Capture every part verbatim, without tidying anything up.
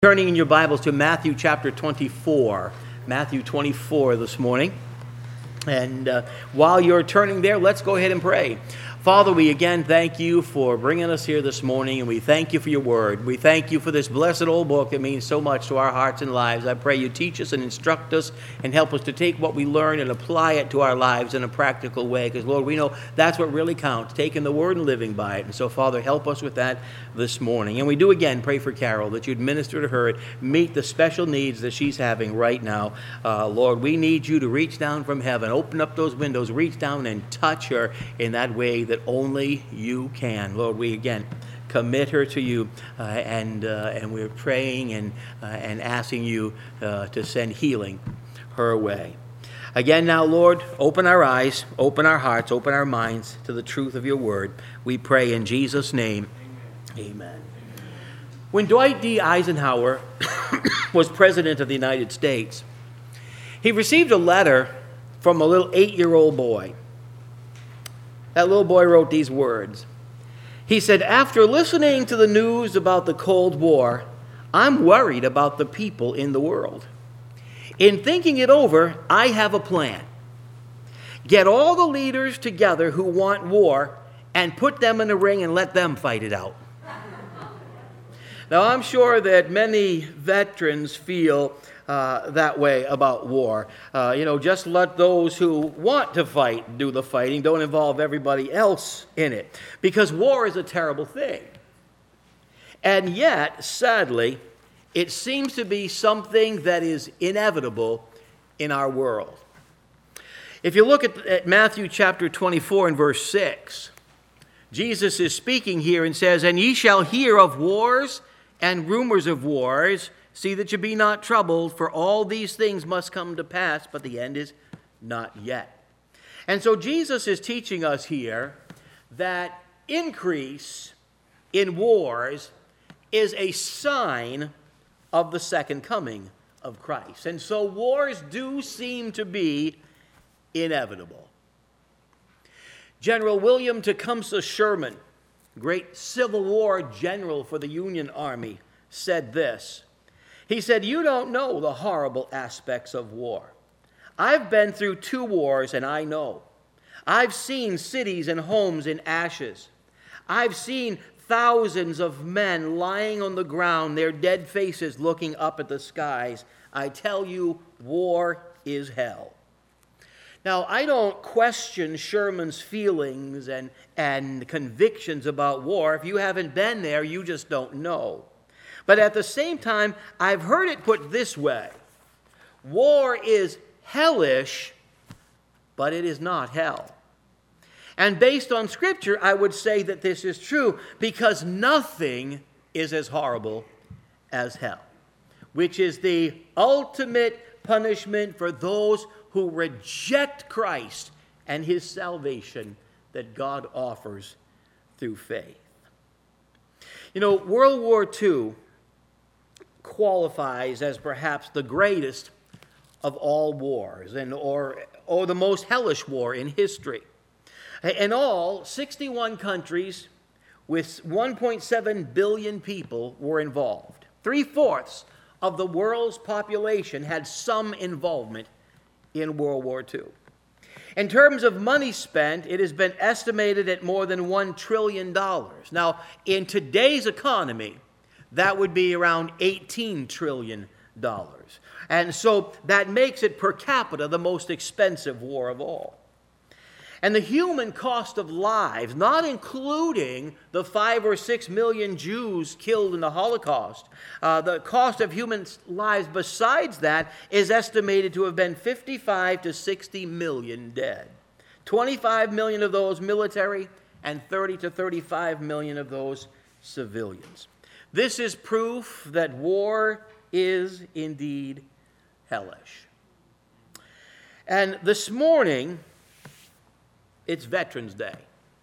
Turning in your Bibles to Matthew chapter twenty-four. Matthew twenty-four this morning. And uh, while you're turning there, let's go ahead and pray. Father, we again thank you for bringing us here this morning, and we thank you for your word. We thank you for this blessed old book that means so much to our hearts and lives. I pray you teach us and instruct us and help us to take what we learn and apply it to our lives in a practical way, because, Lord, we know that's what really counts, taking the word and living by it. And so, Father, help us with that this morning. And we do again pray for Carol, that you'd minister to her and meet the special needs that she's having right now. Uh, Lord, we need you to reach down from heaven, open up those windows, reach down and touch her in that way that only you can. Lord, we again commit her to you, uh, and uh, and we're praying and uh, and asking you uh, to send healing her way. Again now, Lord, open our eyes, open our hearts, open our minds to the truth of your word. We pray in Jesus' name. Amen. Amen. When Dwight D. Eisenhower was president of the United States, he received a letter from a little eight-year-old boy. That little boy wrote these words. He said, "After listening to the news about the Cold War, I'm worried about the people in the world. In thinking it over, I have a plan. Get all the leaders together who want war and put them in a ring and let them fight it out." Now, I'm sure that many veterans feel uh, that way about war. Uh, you know, just let those who want to fight do the fighting. Don't involve everybody else in it. Because war is a terrible thing. And yet, sadly, it seems to be something that is inevitable in our world. If you look at, at Matthew chapter twenty-four and verse six, Jesus is speaking here and says, "And ye shall hear of wars and rumors of wars. See that you be not troubled, for all these things must come to pass, but the end is not yet." And so Jesus is teaching us here that increase in wars is a sign of the second coming of Christ. And so wars do seem to be inevitable. General William Tecumseh Sherman, great Civil War general for the Union Army, said this. He said, "You don't know the horrible aspects of war. I've been through two wars and I know. I've seen cities and homes in ashes. I've seen thousands of men lying on the ground, their dead faces looking up at the skies. I tell you, war is hell." Now, I don't question Sherman's feelings and, and convictions about war. If you haven't been there, you just don't know. But at the same time, I've heard it put this way. War is hellish, but it is not hell. And based on Scripture, I would say that this is true, because nothing is as horrible as hell, which is the ultimate punishment for those who reject Christ and his salvation that God offers through faith. You know, World War Two qualifies as perhaps the greatest of all wars, and or, or the most hellish war in history. In all, sixty-one countries with one point seven billion people were involved. Three-fourths of the world's population had some involvement in World War Two. In terms of money spent, it has been estimated at more than one trillion dollars. Now, in today's economy, that would be around eighteen trillion dollars. And so that makes it per capita the most expensive war of all. And the human cost of lives, not including the five or six million Jews killed in the Holocaust, uh, the cost of human lives besides that is estimated to have been fifty-five to sixty million dead. twenty-five million of those military and thirty to thirty-five million of those civilians. This is proof that war is indeed hellish. And this morning, it's Veterans Day.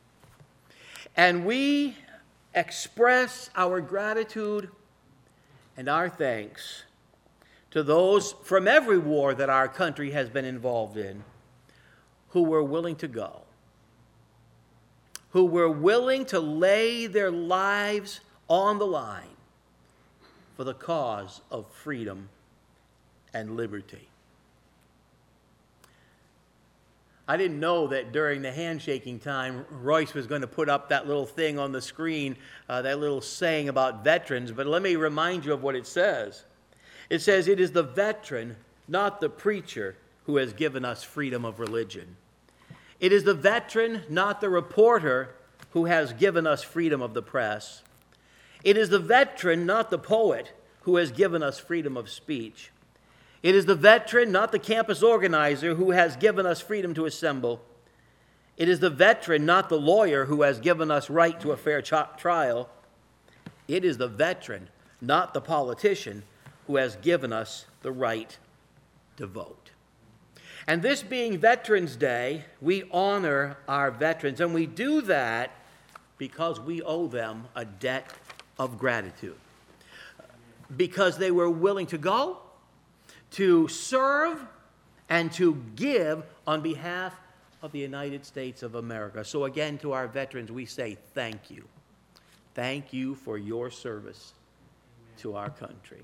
And we express our gratitude and our thanks to those from every war that our country has been involved in who were willing to go, who were willing to lay their lives on the line for the cause of freedom and liberty. I didn't know that during the handshaking time, Royce was going to put up that little thing on the screen, uh, that little saying about veterans, but let me remind you of what it says. It says, it is the veteran, not the preacher, who has given us freedom of religion. It is the veteran, not the reporter, who has given us freedom of the press. It is the veteran, not the poet, who has given us freedom of speech. It is the veteran, not the campus organizer, who has given us freedom to assemble. It is the veteran, not the lawyer, who has given us right to a fair ch- trial. It is the veteran, not the politician, who has given us the right to vote. And this being Veterans Day, we honor our veterans, and we do that because we owe them a debt of gratitude. Because they were willing to go, to serve, and to give on behalf of the United States of America. So again, to our veterans, we say thank you. Thank you for your service to our country.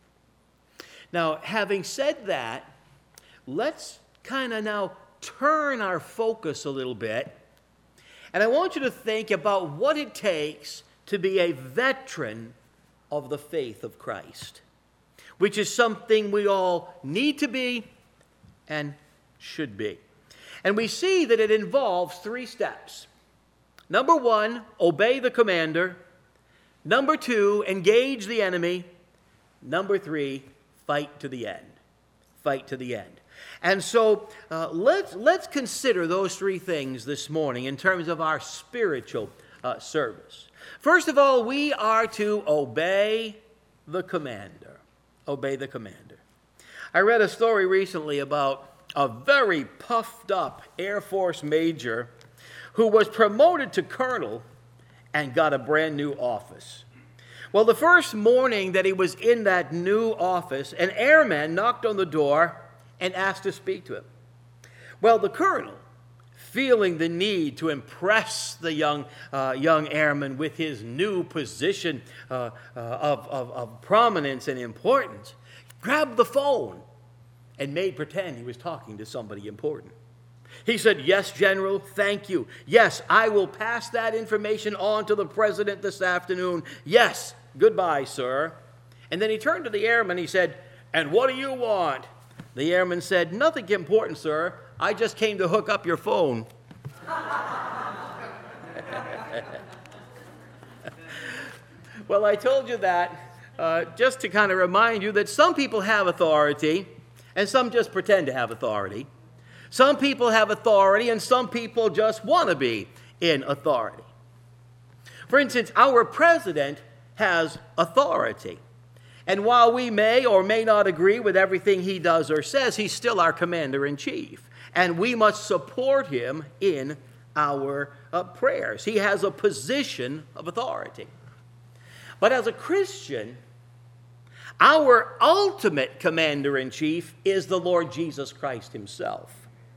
Now, having said that, let's kind of now turn our focus a little bit. And I want you to think about what it takes to be a veteran of the faith of Christ, which is something we all need to be and should be. And we see that it involves three steps. Number one, obey the commander. Number two, engage the enemy. Number three, fight to the end. Fight to the end. And so uh, let's, let's consider those three things this morning in terms of our spiritual uh, service. First of all, we are to obey the commander. Obey the commander. I read a story recently about a very puffed up Air Force major who was promoted to colonel and got a brand new office. Well, the first morning that he was in that new office, an airman knocked on the door and asked to speak to him. Well, the colonel, feeling the need to impress the young uh, young airman with his new position uh, uh, of, of, of prominence and importance, grabbed the phone and made pretend he was talking to somebody important. He said, "Yes, General, thank you. Yes, I will pass that information on to the president this afternoon. Yes, goodbye, sir." And then he turned to the airman. He said, "And what do you want?" The airman said, "Nothing important, sir. I just came to hook up your phone." Well, I told you that uh, just to kind of remind you that some people have authority and some just pretend to have authority. Some people have authority and some people just want to be in authority. For instance, our president has authority. And while we may or may not agree with everything he does or says, he's still our commander-in-chief. And we must support him in our uh, prayers. He has a position of authority. But as a Christian, our ultimate commander-in-chief is the Lord Jesus Christ himself.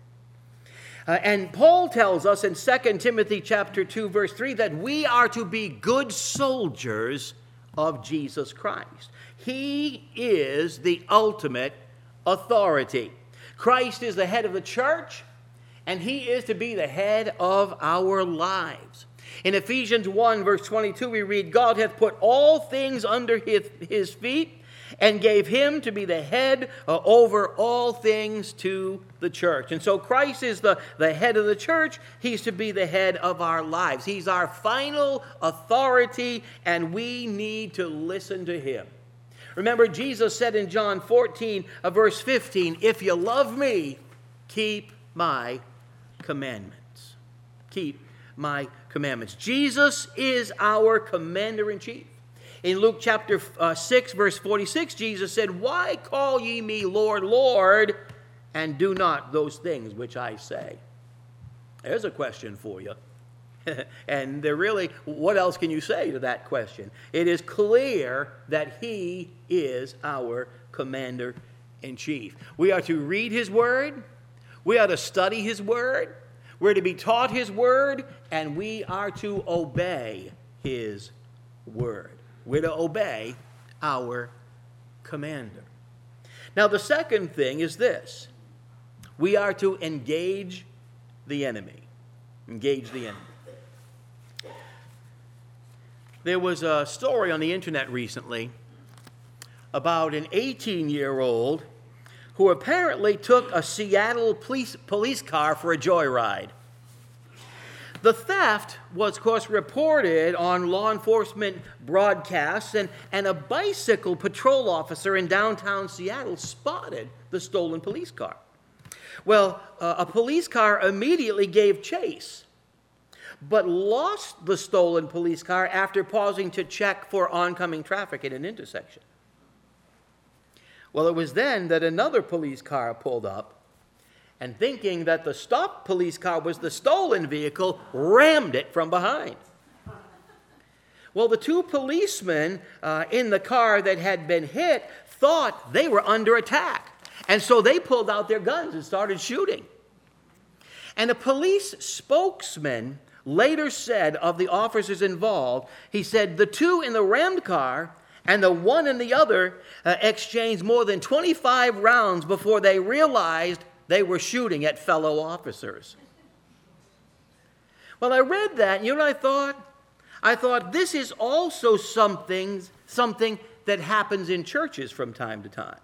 Uh, and Paul tells us in Second Timothy chapter two, verse three, that we are to be good soldiers of Jesus Christ. He is the ultimate authority. Christ is the head of the church, and he is to be the head of our lives. In Ephesians one, verse twenty-two, we read, "God hath put all things under his, his feet, and gave him to be the head uh, over all things to the church." And so Christ is the, the head of the church. He's to be the head of our lives. He's our final authority, and we need to listen to him. Remember, Jesus said in John fourteen, uh, verse fifteen, "If you love me, keep my commandments." Keep my commandments. Jesus is our commander-in-chief. In Luke chapter uh, six, verse forty-six, Jesus said, "Why call ye me Lord, Lord, and do not those things which I say?" There's a question for you. And there really, what else can you say to that question? It is clear that he is our commander-in-chief. We are to read his word. We are to study his word. We're to be taught his word. And we are to obey his word. We're to obey our commander. Now, the second thing is this. We are to engage the enemy. Engage the enemy. There was a story on the internet recently about an eighteen-year-old who apparently took a Seattle police, police car for a joyride. The theft was, of course, reported on law enforcement broadcasts, and, and a bicycle patrol officer in downtown Seattle spotted the stolen police car. Well, uh, a police car immediately gave chase, but lost the stolen police car after pausing to check for oncoming traffic at an intersection. Well, it was then that another police car pulled up, and thinking that the stopped police car was the stolen vehicle, rammed it from behind. Well, the two policemen uh, in the car that had been hit thought they were under attack, and so they pulled out their guns and started shooting. And a police spokesman later said of the officers involved, he said, the two in the rammed car and the one in the other uh, exchanged more than twenty-five rounds before they realized they were shooting at fellow officers. Well, I read that, and you know what I thought? I thought this is also something, something that happens in churches from time to time.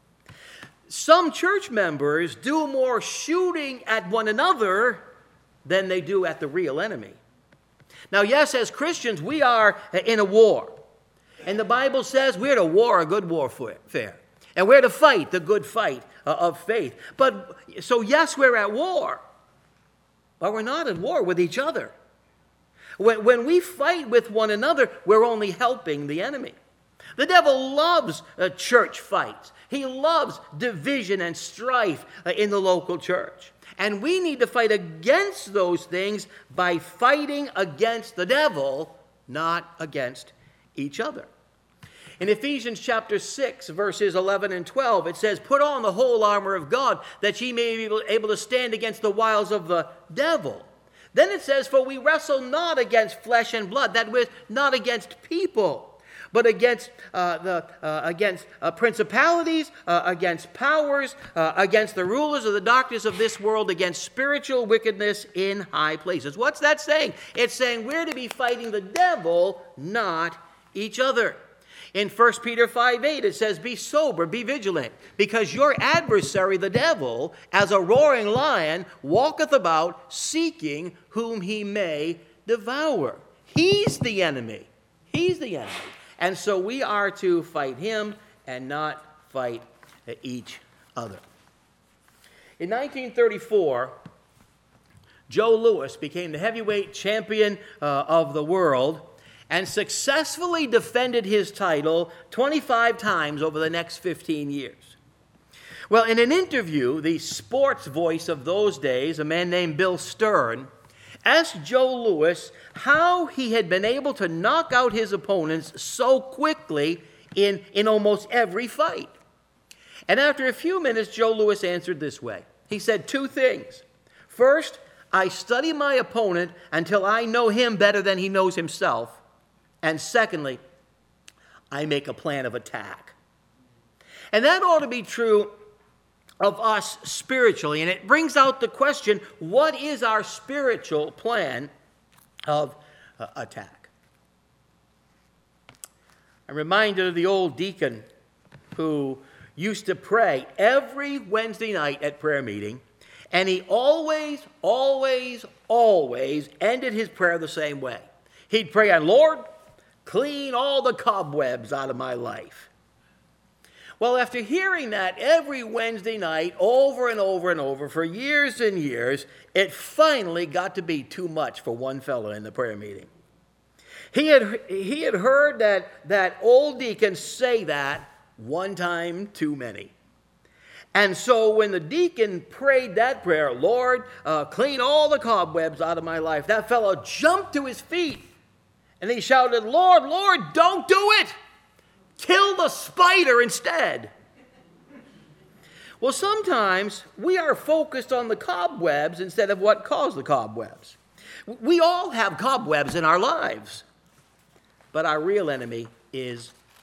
Some church members do more shooting at one another than they do at the real enemy. Now, yes, as Christians, we are in a war. And the Bible says we're to war a good warfare. And we're to fight the good fight uh, of faith. But, so yes, we're at war. But we're not at war with each other. When, when we fight with one another, we're only helping the enemy. The devil loves uh, church fights. He loves division and strife uh, in the local church. And we need to fight against those things by fighting against the devil, not against each other. In Ephesians chapter six, verses eleven and twelve, it says, put on the whole armor of God, that ye may be able to stand against the wiles of the devil. Then it says, for we wrestle not against flesh and blood, that is, not against people, but against uh, the uh, against uh, principalities, uh, against powers, uh, against the rulers of the darkness of this world, against spiritual wickedness in high places. What's that saying? It's saying we're to be fighting the devil, not each other. In First Peter five eight, it says, be sober, be vigilant, because your adversary, the devil, as a roaring lion, walketh about, seeking whom he may devour. He's the enemy. He's the enemy. And so we are to fight him and not fight each other. In nineteen thirty-four, Joe Louis became the heavyweight champion uh, of the world and successfully defended his title twenty-five times over the next fifteen years. Well, in an interview, the sports voice of those days, a man named Bill Stern, asked Joe Louis how he had been able to knock out his opponents so quickly in, in almost every fight. And after a few minutes, Joe Louis answered this way. He said two things. First, I study my opponent until I know him better than he knows himself. And secondly, I make a plan of attack. And that ought to be true of us spiritually. And it brings out the question, what is our spiritual plan of uh, attack? I'm reminded of the old deacon who used to pray every Wednesday night at prayer meeting. And he always, always, always ended his prayer the same way. He'd pray, and Lord, clean all the cobwebs out of my life. Well, after hearing that every Wednesday night over and over and over for years and years, it finally got to be too much for one fellow in the prayer meeting. He had, he had heard that, that old deacon say that one time too many. And so when the deacon prayed that prayer, Lord, uh, clean all the cobwebs out of my life, that fellow jumped to his feet. And he shouted, Lord, Lord, don't do it. Kill the spider instead. Well, sometimes we are focused on the cobwebs instead of what caused the cobwebs. We all have cobwebs in our lives, but our real enemy is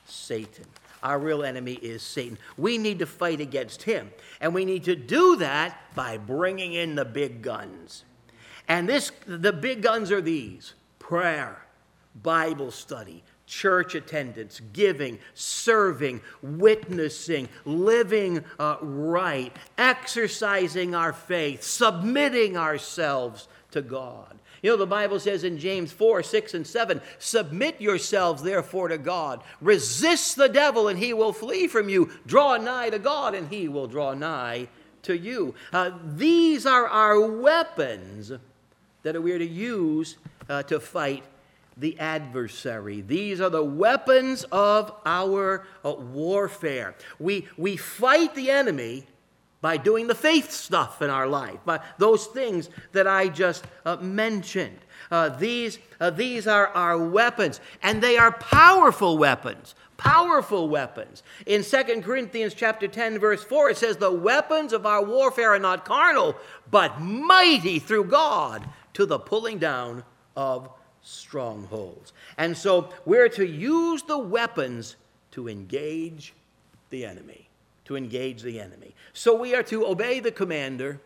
Satan. Our real enemy is Satan. We need to fight against him. And we need to do that by bringing in the big guns. And this, the big guns are these: prayer, Bible study, church attendance, giving, serving, witnessing, living uh, right, exercising our faith, submitting ourselves to God. You know, the Bible says in James four, six, and seven, submit yourselves therefore to God. Resist the devil and he will flee from you. Draw nigh to God and he will draw nigh to you. Uh, these are our weapons that we are to use uh, to fight the adversary. These are the weapons of our uh, warfare. We, we fight the enemy by doing the faith stuff in our life, by those things that I just uh, mentioned. Uh, these, uh, these are our weapons, and they are powerful weapons. Powerful weapons. In Second Corinthians chapter ten, verse four, it says, the weapons of our warfare are not carnal, but mighty through God to the pulling down of strongholds. And so we're to use the weapons to engage the enemy. To engage the enemy. So we are to obey the commander.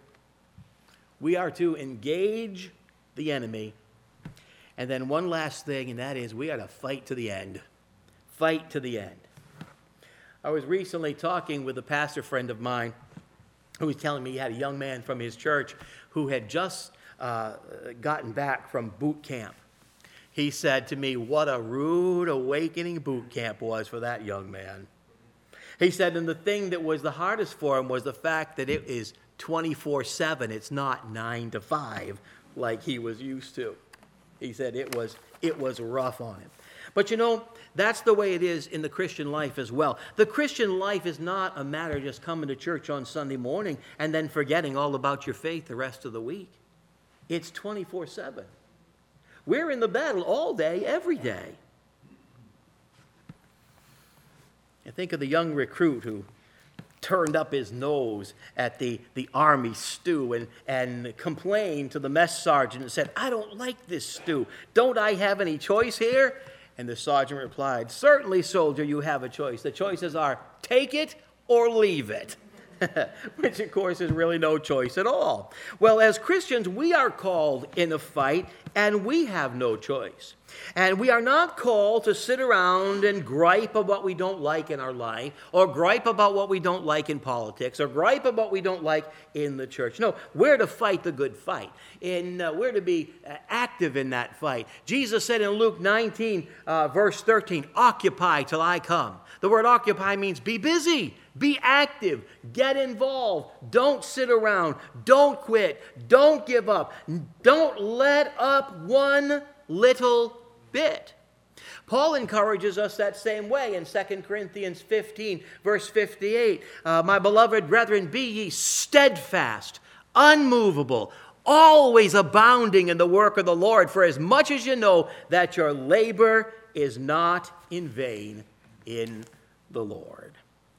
We are to engage the enemy. And then one last thing, and that is we are to fight to the end. Fight to the end. I was recently talking with a pastor friend of mine who was telling me he had a young man from his church who had just uh, gotten back from boot camp. He said to me, what a rude awakening boot camp was for that young man. He said, and the thing that was the hardest for him was the fact that it is twenty-four seven. It's not nine to five like he was used to. He said it was, it was rough on him. But you know, that's the way it is in the Christian life as well. The Christian life is not a matter of just coming to church on Sunday morning and then forgetting all about your faith the rest of the week. It's twenty-four seven. We're in the battle all day, every day. I think of the young recruit who turned up his nose at the, the army stew and, and complained to the mess sergeant and said, I don't like this stew. Don't I have any choice here? And the sergeant replied, certainly, soldier, you have a choice. The choices are take it or leave it. Which, of course, is really no choice at all. Well, as Christians, we are called in a fight, and we have no choice. And we are not called to sit around and gripe about what we don't like in our life, or gripe about what we don't like in politics, or gripe about what we don't like in the church. No, we're to fight the good fight. And uh, we're to be uh, active in that fight. Jesus said in Luke nineteen, uh, verse thirteen, occupy till I come. The word occupy means be busy. Be active. Get involved. Don't sit around. Don't quit. Don't give up. Don't let up one little bit. Paul encourages us that same way in Second Corinthians fifteen, verse fifty-eight. Uh, My beloved brethren, be ye steadfast, unmovable, always abounding in the work of the Lord, for as much as you know that your labor is not in vain in the Lord.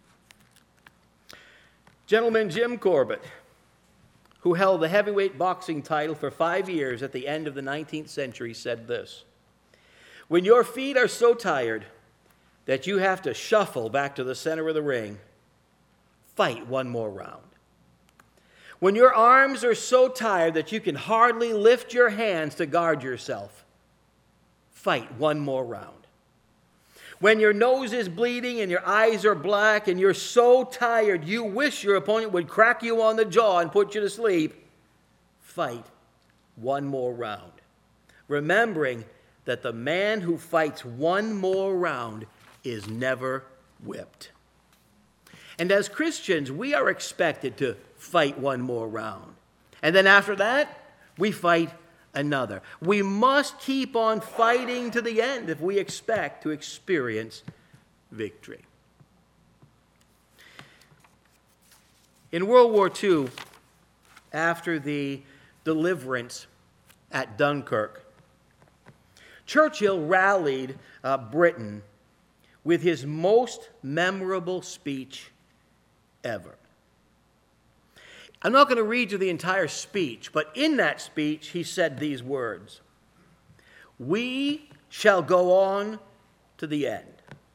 Gentleman Jim Corbett, who held the heavyweight boxing title for five years at the end of the nineteenth century, said this: when your feet are so tired that you have to shuffle back to the center of the ring, fight one more round. When your arms are so tired that you can hardly lift your hands to guard yourself, fight one more round. When your nose is bleeding and your eyes are black and you're so tired you wish your opponent would crack you on the jaw and put you to sleep, fight one more round. Remembering that the man who fights one more round is never whipped. And as Christians, we are expected to fight one more round. And then after that, we fight another. We must keep on fighting to the end if we expect to experience victory. In World War Two, after the deliverance at Dunkirk, Churchill rallied uh, Britain with his most memorable speech ever. I'm not going to read you the entire speech, but in that speech he said these words: we shall go on to the end.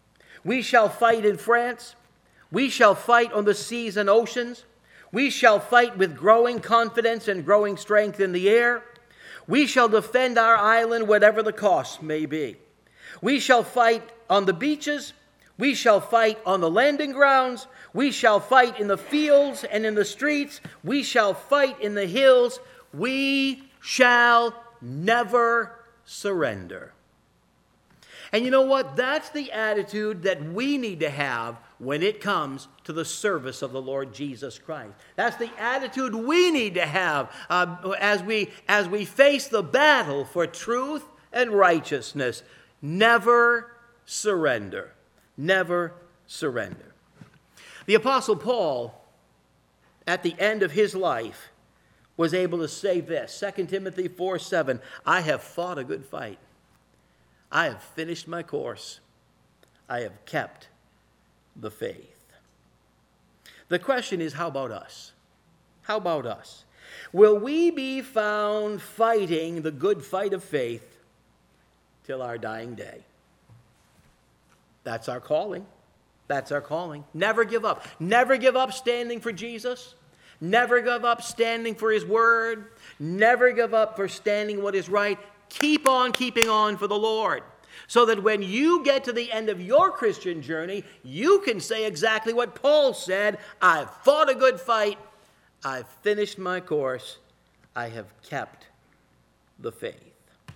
We shall fight in France. We shall fight on the seas and oceans. We shall fight with growing confidence and growing strength in the air. We shall defend our island, whatever the cost may be. We shall fight on the beaches. We shall fight on the landing grounds. We shall fight in the fields and in the streets. We shall fight in the hills. We shall never surrender. And you know what? That's the attitude that we need to have when it comes to the service of the Lord Jesus Christ. That's the attitude we need to have uh, as we as we face the battle for truth and righteousness. Never surrender. Never surrender. The Apostle Paul, at the end of his life, was able to say this, Second Timothy four seven, I have fought a good fight. I have finished my course. I have kept the faith. The question is, how about us? How about us? Will we be found fighting the good fight of faith till our dying day? That's our calling. That's our calling. Never give up. Never give up standing for Jesus. Never give up standing for his word. Never give up for standing what is right. Keep on keeping on for the Lord, so that when you get to the end of your Christian journey, you can say exactly what Paul said, I've fought a good fight, I've finished my course, I have kept the faith.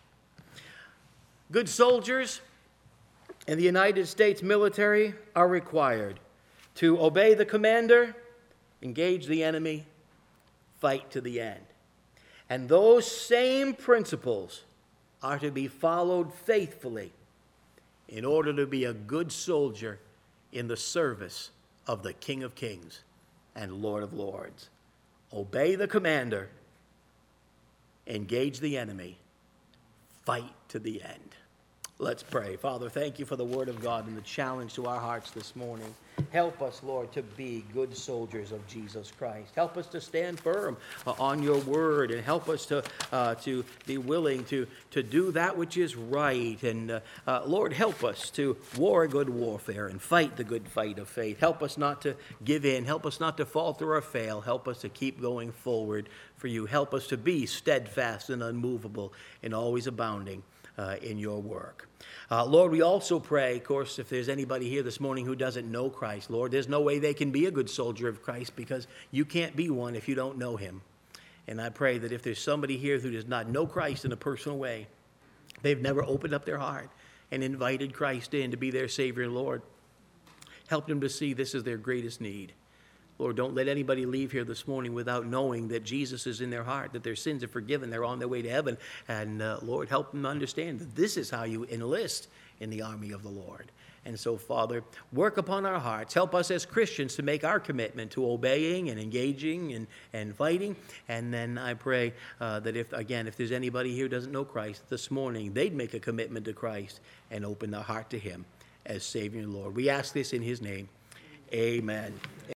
Good soldiers in the United States military are required to obey the commander, engage the enemy, fight to the end. And those same principles are to be followed faithfully in order to be a good soldier in the service of the King of Kings and Lord of Lords. Obey the commander, engage the enemy, fight to the end. Let's pray. Father, thank you for the word of God and the challenge to our hearts this morning. Help us, Lord, to be good soldiers of Jesus Christ. Help us to stand firm uh, on your word, and help us to uh, to be willing to, to do that which is right. And uh, uh, Lord, help us to war a good warfare and fight the good fight of faith. Help us not to give in. Help us not to falter or fail. Help us to keep going forward for you. Help us to be steadfast and unmovable and always abounding Uh, in your work. Uh, Lord, we also pray, of course, if there's anybody here this morning who doesn't know Christ, Lord, there's no way they can be a good soldier of Christ, because you can't be one if you don't know him. And I pray that if there's somebody here who does not know Christ in a personal way, they've never opened up their heart and invited Christ in to be their Savior and Lord, help them to see this is their greatest need. Lord, don't let anybody leave here this morning without knowing that Jesus is in their heart, that their sins are forgiven, they're on their way to heaven. And uh, Lord, help them understand that this is how you enlist in the army of the Lord. And so, Father, work upon our hearts. Help us as Christians to make our commitment to obeying and engaging and, and fighting. And then I pray uh, that if, again, if there's anybody here who doesn't know Christ this morning, they'd make a commitment to Christ and open their heart to him as Savior and Lord. We ask this in his name. Amen.